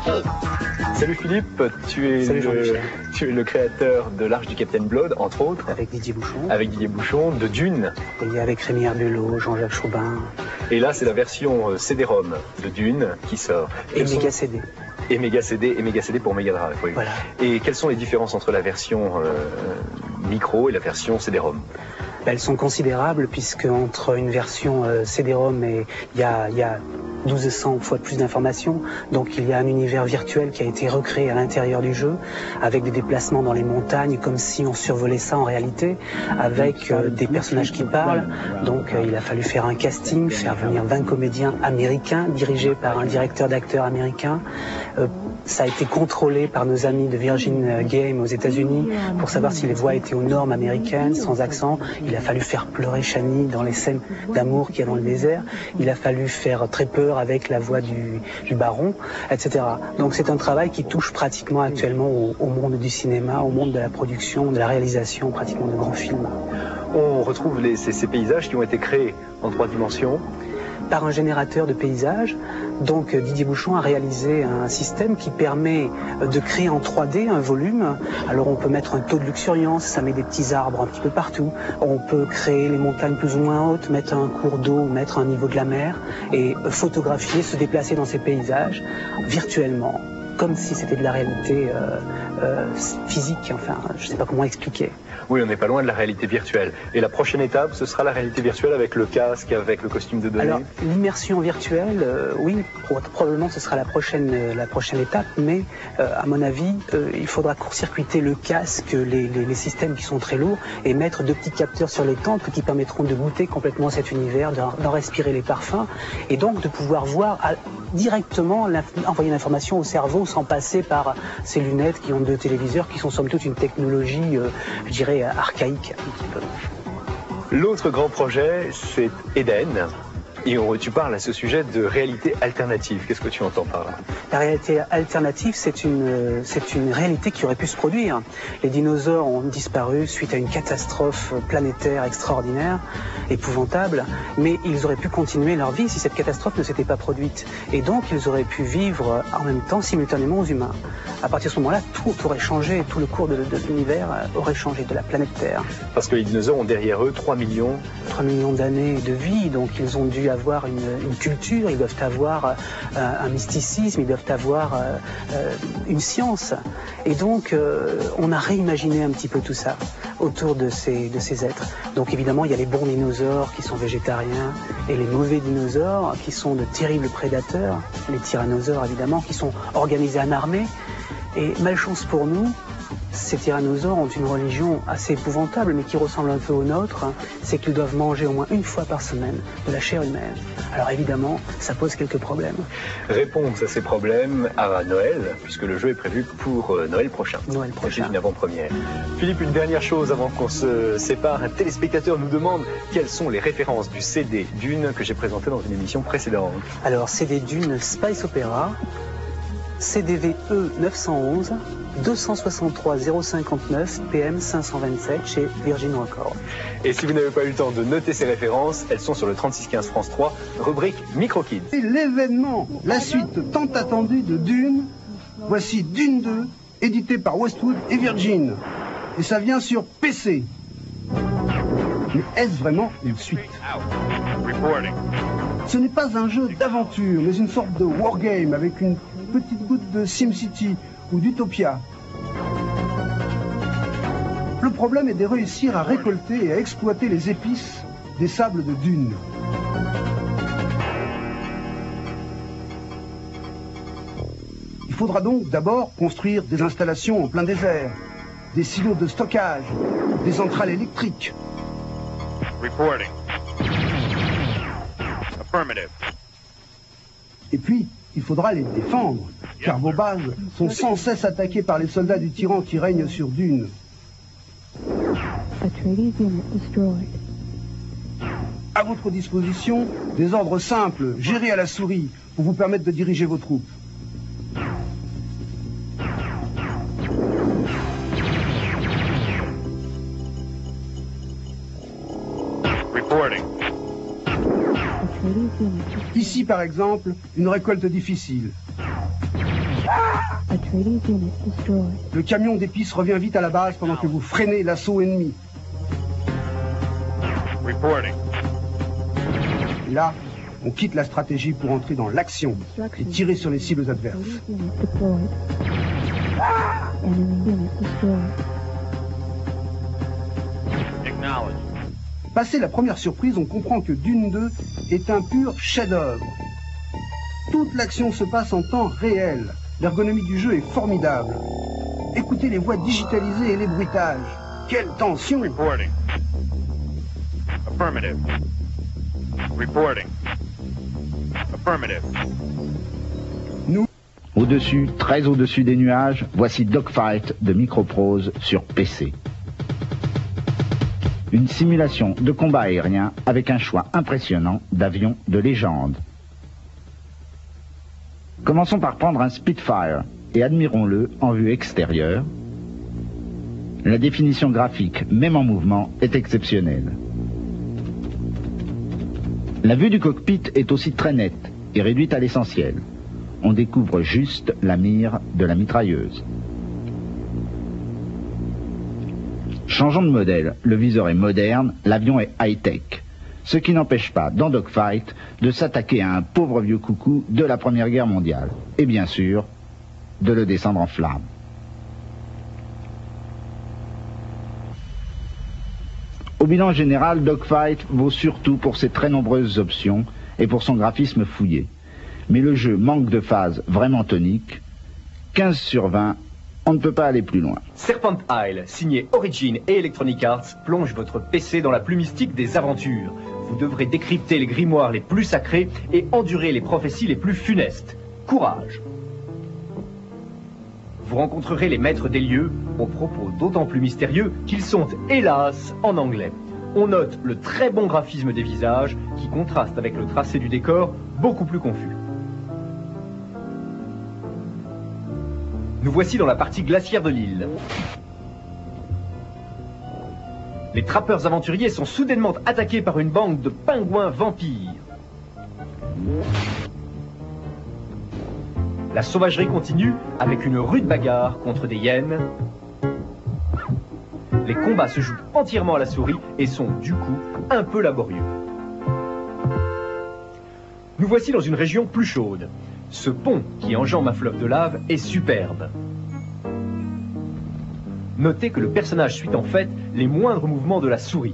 Salut Philippe, Salut tu es le créateur de l'Arche du Capitaine Blood, entre autres. Avec Didier Bouchon. Avec Didier Bouchon, de Dune. Et avec Rémi Herbulot, Jean-Jacques Chaubin. Et là, c'est la version CD-ROM de Dune qui sort. Et Mega CD. Et Mega CD pour Mega Drive, oui. Voilà. Et quelles sont les différences entre la version micro et la version CD-ROM? Elles sont considérables puisque entre une version CD-ROM et il y a 1200 fois plus d'informations. Donc il y a un univers virtuel qui a été recréé à l'intérieur du jeu avec des déplacements dans les montagnes comme si on survolait ça en réalité, avec des personnages qui parlent. Donc il a fallu faire un casting, faire venir 20 comédiens américains dirigés par un directeur d'acteurs américain. Ça a été contrôlé par nos amis de Virgin Game aux États-Unis pour savoir si les voix étaient aux normes américaines, sans accent. Il a fallu faire pleurer Chani dans les scènes d'amour qu'il y a dans le désert. Il a fallu faire très peur avec la voix du baron, etc. Donc c'est un travail qui touche pratiquement actuellement au monde du cinéma, au monde de la production, de la réalisation, pratiquement de grands films. On retrouve ces paysages qui ont été créés en 3 dimensions par un générateur de paysages. Donc Didier Bouchon a réalisé un système qui permet de créer en 3D un volume. Alors on peut mettre un taux de luxuriance, ça met des petits arbres un petit peu partout. On peut créer les montagnes plus ou moins hautes, mettre un cours d'eau, mettre un niveau de la mer et photographier, se déplacer dans ces paysages virtuellement, comme si c'était de la réalité physique, enfin je ne sais pas comment expliquer. Oui, on n'est pas loin de la réalité virtuelle. Et la prochaine étape, ce sera la réalité virtuelle avec le casque, avec le costume de données. Alors, l'immersion virtuelle, oui, probablement ce sera la prochaine étape, mais à mon avis, il faudra court-circuiter le casque, les systèmes qui sont très lourds, et mettre 2 petits capteurs sur les tempes qui permettront de goûter complètement cet univers, d'en respirer les parfums, et donc de pouvoir voir directement envoyer l'information au cerveau sans passer par ces lunettes qui ont 2 téléviseurs, qui sont somme toute une technologie, je dirais, archaïque un petit peu. L'autre grand projet, c'est Eden. Et tu parles à ce sujet de réalité alternative. Qu'est-ce que tu entends par là? La réalité alternative, c'est une réalité qui aurait pu se produire. Les dinosaures ont disparu suite à une catastrophe planétaire extraordinaire, épouvantable, mais ils auraient pu continuer leur vie si cette catastrophe ne s'était pas produite. Et donc, ils auraient pu vivre en même temps, simultanément aux humains. À partir de ce moment-là, tout aurait changé, tout le cours de l'univers aurait changé, de la planète Terre. Parce que les dinosaures ont derrière eux 3 millions d'années de vie, donc ils ont dû avoir une culture, ils doivent avoir un mysticisme, ils doivent avoir une science. Et donc, on a réimaginé un petit peu tout ça autour de ces êtres. Donc évidemment, il y a les bons dinosaures qui sont végétariens et les mauvais dinosaures qui sont de terribles prédateurs, les tyrannosaures évidemment, qui sont organisés en armée. Et malchance pour nous, ces tyrannosaures ont une religion assez épouvantable, mais qui ressemble un peu aux nôtres, c'est qu'ils doivent manger au moins 1 fois par semaine de la chair humaine. Alors évidemment, ça pose quelques problèmes. Réponse à ces problèmes à Noël, puisque le jeu est prévu pour Noël prochain. Noël prochain. C'est une avant-première. Philippe, une dernière chose avant qu'on se sépare. Un téléspectateur nous demande quelles sont les références du CD Dune que j'ai présenté dans une émission précédente. Alors, CD Dune Space Opera, CDVE 911, 263 059 PM 527 chez Virgin Records. Et si vous n'avez pas eu le temps de noter ces références, elles sont sur le 3615 France 3, rubrique Micro-Kids. C'est l'événement, la suite tant attendue de Dune. Voici Dune 2, édité par Westwood et Virgin. Et ça vient sur PC. Mais est-ce vraiment une suite? Ce n'est pas un jeu d'aventure, mais une sorte de wargame avec une petite goutte de SimCity ou d'Utopia. Le problème est de réussir à récolter et à exploiter les épices des sables de Dune. Il faudra donc d'abord construire des installations en plein désert, des silos de stockage, des centrales électriques. Reporting. Affirmative. Et puis, il faudra les défendre, car vos bases sont sans cesse attaquées par les soldats du tyran qui règnent sur Dune. À votre disposition, des ordres simples, gérés à la souris, pour vous permettre de diriger vos troupes. Reporting. Ici, par exemple, une récolte difficile. Le camion d'épices revient vite à la base pendant que vous freinez l'assaut ennemi. Reporting. Là, on quitte la stratégie pour entrer dans l'action et tirer sur les cibles adverses. Acknowledge. Passé la première surprise, on comprend que Dune 2 est un pur chef-d'œuvre. Toute l'action se passe en temps réel. L'ergonomie du jeu est formidable. Écoutez les voix digitalisées et les bruitages. Quelle tension! Reporting. Affirmative. Reporting. Affirmative. Au-dessus, très au-dessus des nuages, voici Dogfight de Microprose sur PC. Une simulation de combat aérien avec un choix impressionnant d'avions de légende. Commençons par prendre un Spitfire et admirons-le en vue extérieure. La définition graphique, même en mouvement, est exceptionnelle. La vue du cockpit est aussi très nette et réduite à l'essentiel. On découvre juste la mire de la mitrailleuse. Changeons de modèle, le viseur est moderne, l'avion est high-tech. Ce qui n'empêche pas, dans Dogfight, de s'attaquer à un pauvre vieux coucou de la Première Guerre mondiale. Et bien sûr, de le descendre en flammes. Au bilan général, Dogfight vaut surtout pour ses très nombreuses options et pour son graphisme fouillé. Mais le jeu manque de phases vraiment toniques. 15 sur 20, on ne peut pas aller plus loin. Serpent Isle, signé Origin et Electronic Arts, plonge votre PC dans la plus mystique des aventures. Vous devrez décrypter les grimoires les plus sacrés et endurer les prophéties les plus funestes. Courage! Vous rencontrerez les maîtres des lieux, aux propos d'autant plus mystérieux qu'ils sont, hélas, en anglais. On note le très bon graphisme des visages, qui contraste avec le tracé du décor, beaucoup plus confus. Nous voici dans la partie glaciaire de l'île. Les trappeurs aventuriers sont soudainement attaqués par une bande de pingouins vampires. La sauvagerie continue avec une rude bagarre contre des hyènes. Les combats se jouent entièrement à la souris et sont du coup un peu laborieux. Nous voici dans une région plus chaude. Ce pont qui enjambe un fleuve de lave est superbe. Notez que le personnage suit en fait les moindres mouvements de la souris.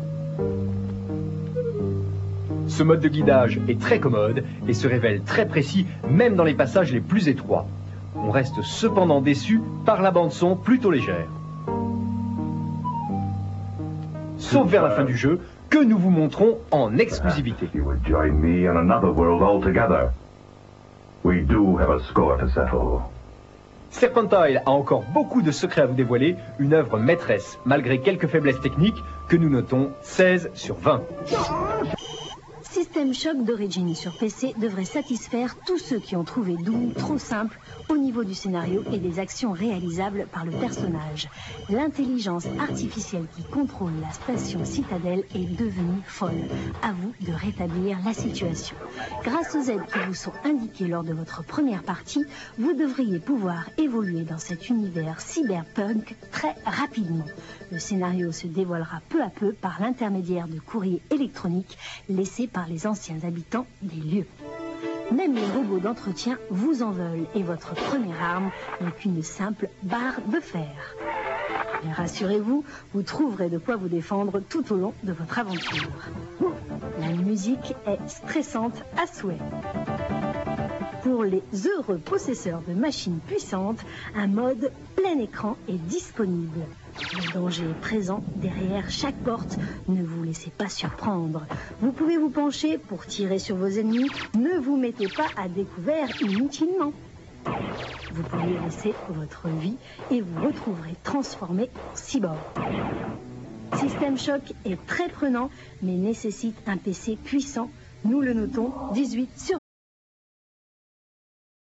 Ce mode de guidage est très commode et se révèle très précis même dans les passages les plus étroits. On reste cependant déçu par la bande-son plutôt légère. Sauf vers la fin du jeu, que nous vous montrons en exclusivité. Serpent Isle a encore beaucoup de secrets à vous dévoiler, une œuvre maîtresse, malgré quelques faiblesses techniques que nous notons 16 sur 20. System Shock d'Origin sur PC devrait satisfaire tous ceux qui ont trouvé Doom trop simple au niveau du scénario et des actions réalisables par le personnage. L'intelligence artificielle qui contrôle la station Citadel est devenue folle. À vous de rétablir la situation. Grâce aux aides qui vous sont indiquées lors de votre première partie, vous devriez pouvoir évoluer dans cet univers cyberpunk très rapidement. Le scénario se dévoilera peu à peu par l'intermédiaire de courriers électroniques laissés par les anciens habitants des lieux. Même les robots d'entretien vous en veulent et votre première arme n'est qu'une simple barre de fer. Mais rassurez-vous, vous trouverez de quoi vous défendre tout au long de votre aventure. La musique est stressante à souhait. Pour les heureux possesseurs de machines puissantes, un mode plein écran est disponible. Le danger est présent derrière chaque porte, ne vous laissez pas surprendre. Vous pouvez vous pencher pour tirer sur vos ennemis, ne vous mettez pas à découvert inutilement. Vous pouvez laisser votre vie et vous retrouverez transformé en cyborg. System Shock est très prenant, mais nécessite un PC puissant. Nous le notons 18 sur